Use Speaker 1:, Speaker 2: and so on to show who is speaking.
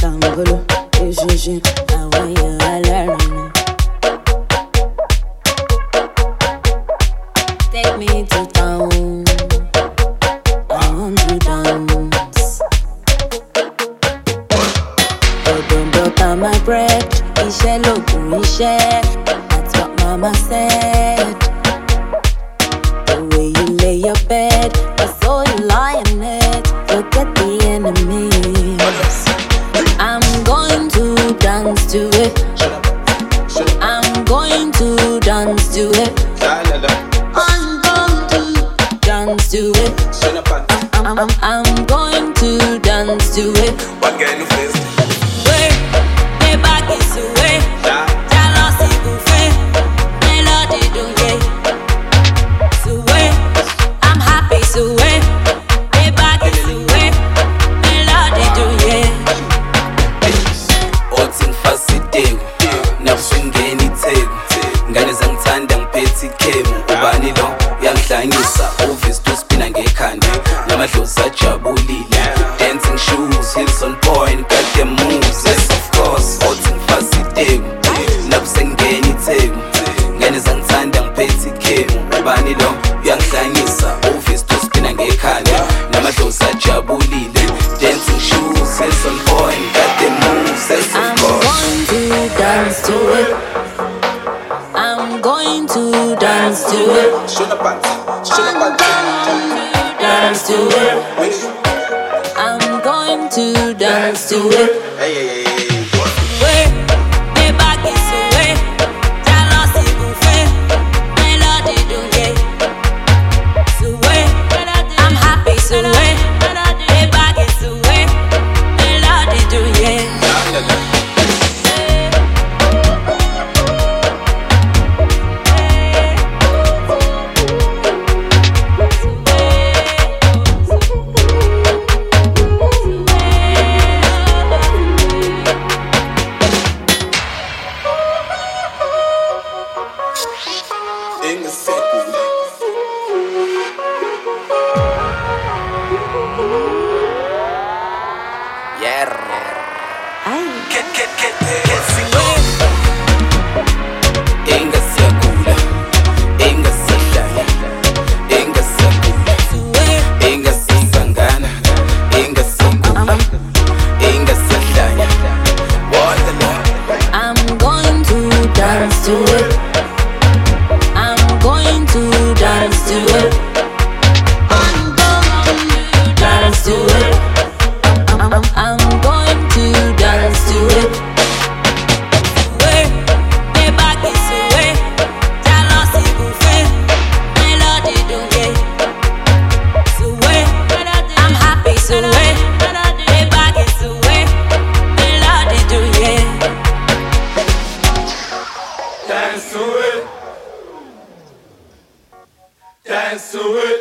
Speaker 1: Angolo, Ishishin, I want you to learn. Take me to town, I want to dance. Don't butter my bread, Ishe loku Ishe. That's what mama said. The way you lay your bed, I saw you lie in it. Forget the enemies. I'm going to dance to it. I'm going to dance to it. I'm going to dance to it. I'm going to dance to it.
Speaker 2: What kind of face?
Speaker 1: Way, way back is away. Jealousy buffet, melody do yeah. So way, I'm happy so way. Way back is away, melody do yeah.
Speaker 2: Othi ngifasiteko, nabusengeni itheko. Ngane zangithanda ngiphethe ikhemu. Ubani lo uyangihlanyisa, obvious to spina ngekhanda. Namadlozi ajabulile. Dancing shoes, heels on point, got them moves. Yes of course, othi ngifasiteko, nabusengeni itheko. Ngane zangithanda ngiphethe ikhemu. Ubani lo uyangihlanyisa, obvious to spina ngekhanda. Namadlozi ajabulile. Dancing shoes, heels on point, got them moves. Yes of course.
Speaker 1: I'm going to dance to it. I'm going to dance to it.
Speaker 2: Show the pants. Show the pants.
Speaker 1: Dance to it. I'm going to dance to it.
Speaker 2: Hey.
Speaker 1: Way, way back is away. Jealousy buffet, melody do yeah. So way, I'm happy so way. Way back is away, melody do yeah.
Speaker 2: In the circle. Yeah. Get single. Inga circle. Inga circle. Inga circle. Inga sangana. Inga circle. Inga circle. What the Lord?
Speaker 1: I'm going to dance to it. I'm going to dance to it. I'm going to dance to it. I'm going to dance to it. Way, way back is away. Jealousy buffet, melody do yeah. So way, I'm happy so way. Way back is away, melody do yeah.
Speaker 3: Dance to it. Dance to it.